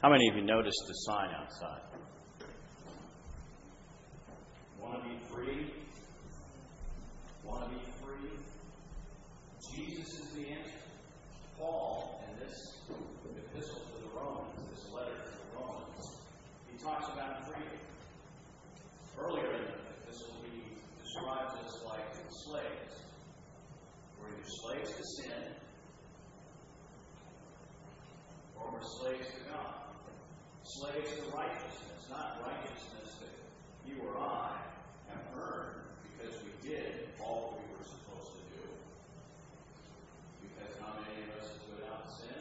How many of you noticed the sign outside? Want to be free? Want to be free? Jesus is the answer. Paul, in this epistle to the Romans, this letter to the Romans, he talks about freedom. Earlier in the epistle, he describes us like slaves. We're either slaves to sin or we're slaves to God. Slaves to righteousness, not righteousness that you or I have earned because we did all that we were supposed to do. Because how many of us is without sin?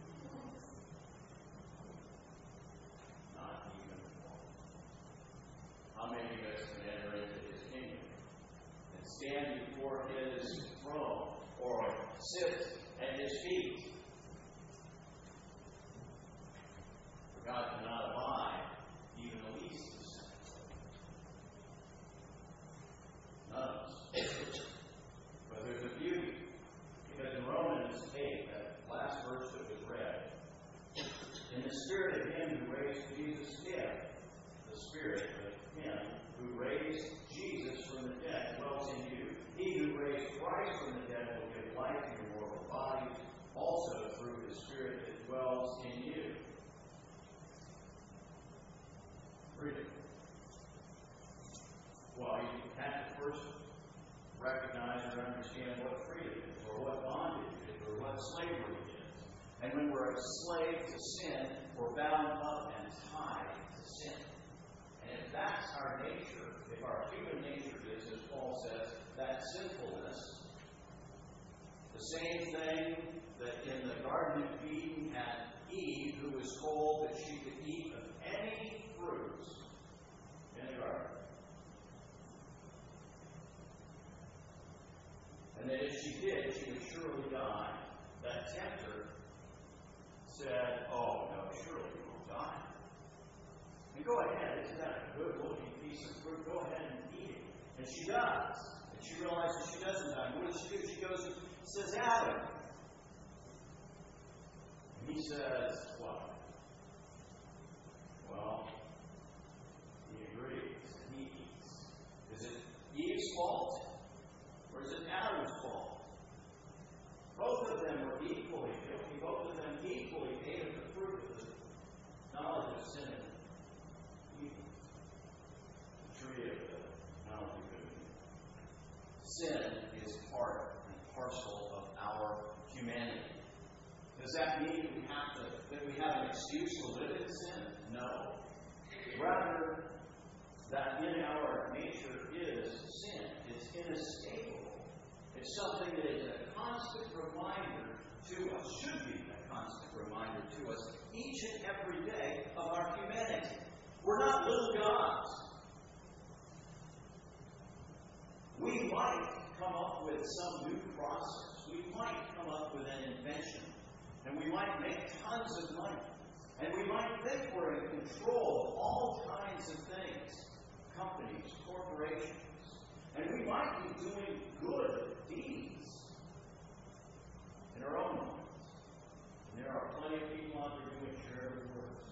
Not even one. How many of us can enter into His kingdom and stand before His throne or sit at His feet? For God cannot abide even the least of sin. None of us. But there's a beauty. Because in Romans 8, that last verse that was read, in the spirit of Him who raised Jesus, the spirit of Him who raised Jesus from the dead dwells in you. He who raised Christ from the dead will give life to your mortal bodies, also through His Spirit that dwells in you. Freedom. Well, you have to first recognize or understand what freedom is, or what bondage is, or what slavery is. And when we're a slave to sin, we're bound up and tied to sin. And if that's our nature, if our human nature is, as Paul says, that sinfulness, the same thing that in the Garden of Eden had Eve, who was told that she could eat of any fruits in the garden. And that if she did, she would surely die. That tempter said, "Oh, no, surely you won't die. And go ahead, isn't that a good-looking piece of fruit? Go ahead and eat it." And she does. And she realizes she doesn't die. What does she do? She goes and says, "Adam." And he says, "What?" Well, he agrees. And he eats. Is it Eve's fault? Or is it Adam's fault? Both of them were equally guilty. Both of them equally ate of the fruit of the knowledge of sin and evil. The tree of the knowledge of good and evil. Sin is part and parcel of our humanity. Does that mean that we have an excuse to live in sin? No. Rather, that in our nature is sin. It's inescapable. It's something that is a constant reminder to us, should be a constant reminder to us, each and every day of our humanity. We're not little gods. We might come up with some new process. We might come up with an invention. And we might make tons of money. And we might think we're in control of all kinds of things. Companies, corporations. And we might be doing good deeds in our own minds. And there are plenty of people out there doing charitable works.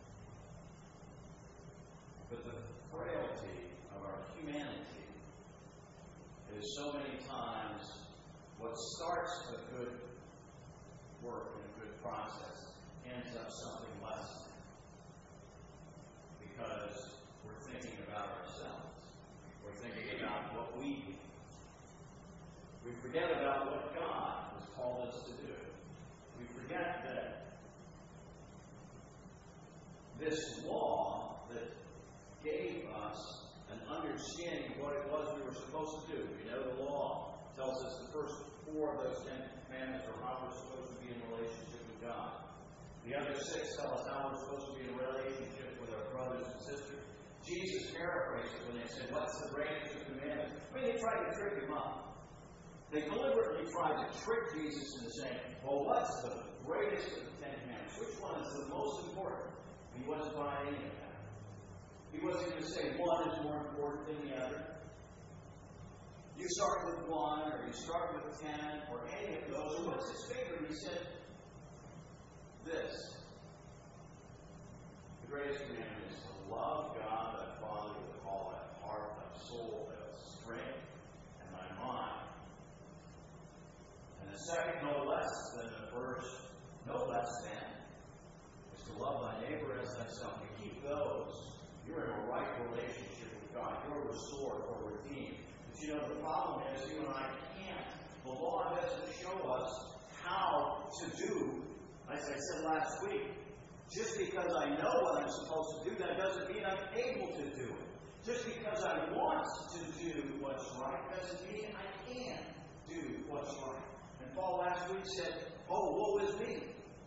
But the frailty of our humanity is so many times what starts a good work and a good process ends up something less than. Because we're thinking about ourselves. We're thinking about what we do. We forget about what God has called us to do. We forget that this law that gave us an understanding of what it was we were supposed to do. We know the law tells us the first 4 of those 10 commandments are how we're supposed to be in relationship with God. The other 6 tell us how we're supposed to be in relationship with our brothers and sisters. Jesus paraphrased it when they said, "What's the greatest of commandments?" I mean, they tried to trick him up. They deliberately tried to trick Jesus into saying, "Well, what's the greatest of the 10 commandments? Which one is the most important?" He wasn't buying any of that. He wasn't going to say one is more important than the other. You start with 1, or you start with 10, or any of those. Or what's his favorite? He said, this. Himself, you keep those, you're in a right relationship with God. You're restored or redeemed. But you know, the problem is you and I can't. The law doesn't show us how to do, as I said last week. Just because I know what I'm supposed to do, that doesn't mean I'm able to do it. Just because I want to do what's right doesn't mean I can do what's right. And Paul last week said, "Oh, woe is me."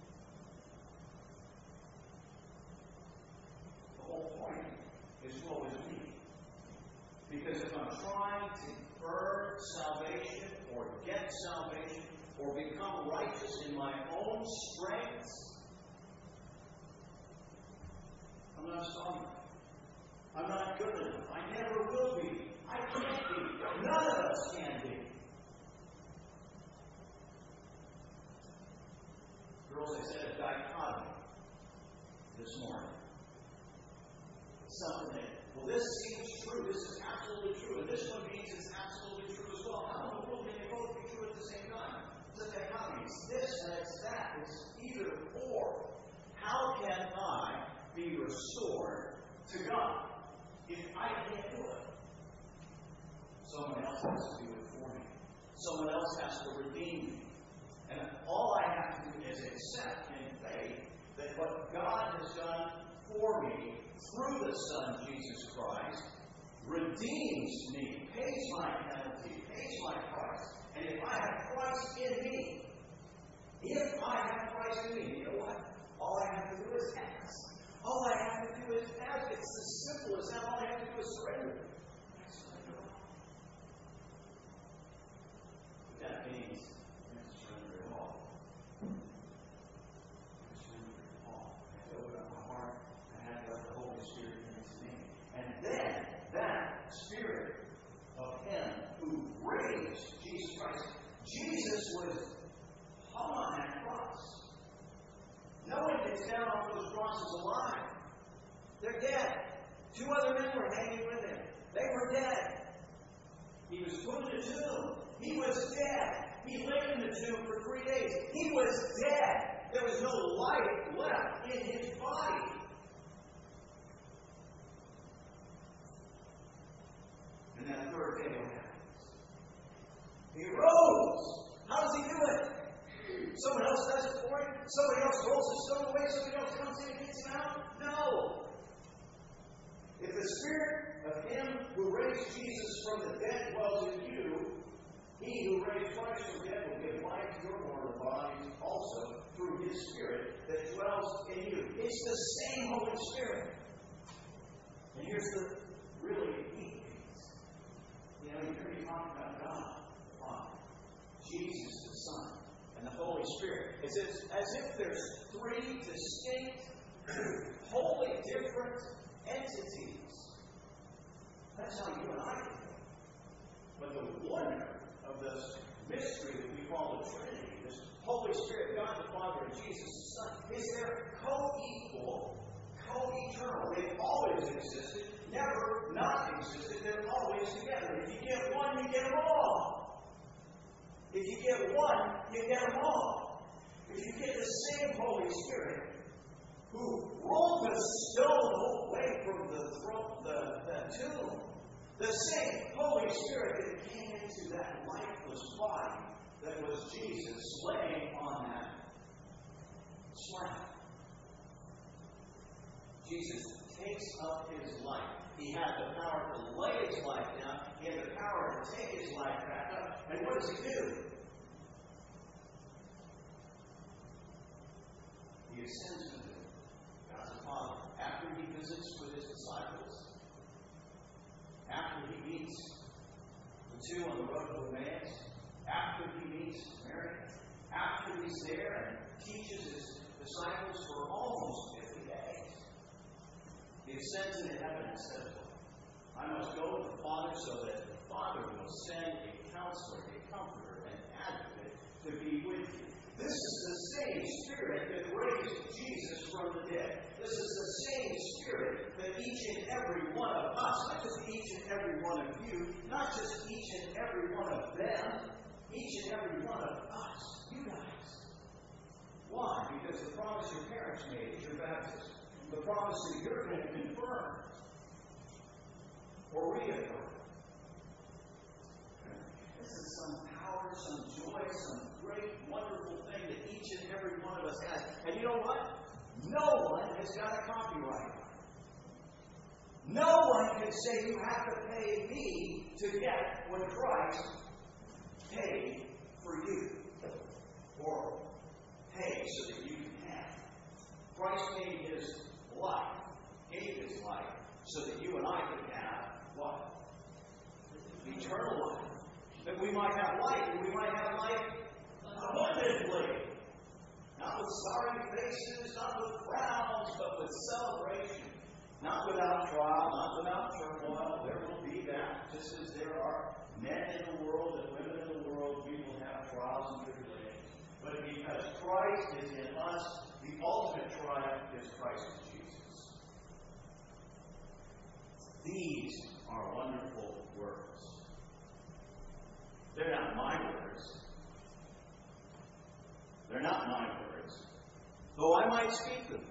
The whole point is woe is me. Because if I'm trying to earn salvation or get salvation or become righteous in my own strength, I'm not strong enough. I'm not good enough. I never will be. I can't be. None of us can be. Girls, I said a dichotomy this morning. Something that, well, this seems true. This is absolutely true. And this one means it's absolutely true as well. How in the world can they both be true at the same time? It's a dichotomy. It's this and it's that. It's either or. How can I be restored to God if I can't do it? Someone else has to do it for me. Someone else has to redeem me. And all I have to do is accept in faith that what God has done for me through the Son, Jesus Christ, redeems me, pays my penalty, pays my price. And if I have Christ in me, you know what? All I have to do is ask. All I have to do is ask. It's as simple as that. All I have to do is surrender. I surrender all. But that means I have to surrender it all. I surrender it all. I have to open up my heart. I have to let the Holy Spirit into me. And then that Spirit of Him who raised Jesus Christ. Jesus was hung on that cross. No one gets down off those crosses alive. They're dead. 2 other men were hanging with him. They were dead. He was put in a tomb. He was dead. He lay in the tomb for 3 days. He was dead. There was no life left in his body. And that third day, what happens? He rose. How does he do it? Someone else does it for him? Somebody else rolls the stone away? Somebody else comes in and gets him out? No. If the Spirit of Him who raised Jesus from the dead dwells in you, He who raised Christ from the dead will give life to your mortal bodies also through His Spirit that dwells in you. It's the same Holy Spirit. And here's the really neat piece. You know, you hear me talk about God, the Father, Jesus, the Son, and the Holy Spirit. It's as if there's 3 distinct, wholly different entities. That's how you and I think. But the wonder of this mystery that we call the Trinity, this Holy Spirit, God the Father, and Jesus the Son, is they're co-equal, co-eternal. They've always existed, never not existed. They're always together. If you get one, you get them all. If you get one, you get them all. If you get the same Holy Spirit who rolled the stone away from the tomb, the same Holy Spirit that came into that lifeless body that was Jesus laying on that slab. Jesus takes up His life. He had the power to lay His life down. He had the power to take His life back up. And what does He do? He ascends to God the Father. After He visits with His disciples, after He meets the 2 on the road to Emmaus, after He meets Mary, after He's there and teaches His disciples for almost 50 days, He ascends into heaven and says, I must go to the Father so that the Father will send a counselor, a comforter, an advocate to be with you. This is the same Spirit that raised Jesus from the dead. This is the same Spirit that each and every one of us, not just each and every one of you, not just each and every one of them, each and every one of us, you guys. Why? Because the promise your parents made is your baptism. the promise that you're going to confirm or reaffirm. This is some power, some joy, some great, wonderful thing that each and every one of us has. And you know what? No one has got a copyright on it. No one can say you have to pay me to get what Christ paid for you. Or pay so that you can have. Christ gave His life, so that you and I could have what? Eternal life. That we might have life, and we might have life abundantly. Not with sorry faces, not with frowns, but with celebration. Not without trial, not without turmoil. There will be that, just as there are men in the world and women in the world, we will have trials and tribulations. But because Christ is in us, the ultimate triumph is Christ Jesus. These are wonderful words. They're not my words. They're not my words, though I might speak them.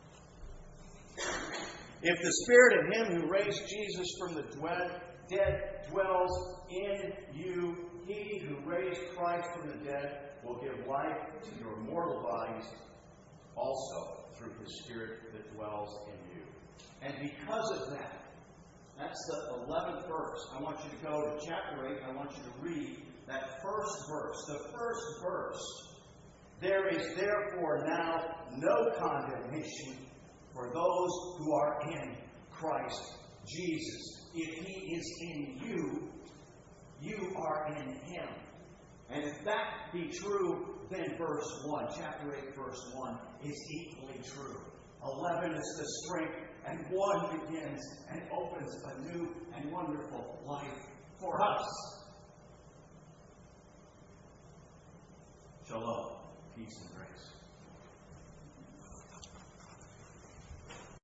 If the Spirit of Him who raised Jesus from the dead dwells in you, He who raised Christ from the dead will give life to your mortal bodies also through His Spirit that dwells in you. And because of that, that's the 11th verse. I want you to go to chapter 8. I want you to read that first verse. The first verse. There is therefore now no condemnation for those who are in Christ Jesus. If He is in you, you are in Him. And if that be true, then verse 1, chapter 8, verse 1, is equally true. 11 is the strength, and 1 begins and opens a new and wonderful life for us. Shalom, peace and grace.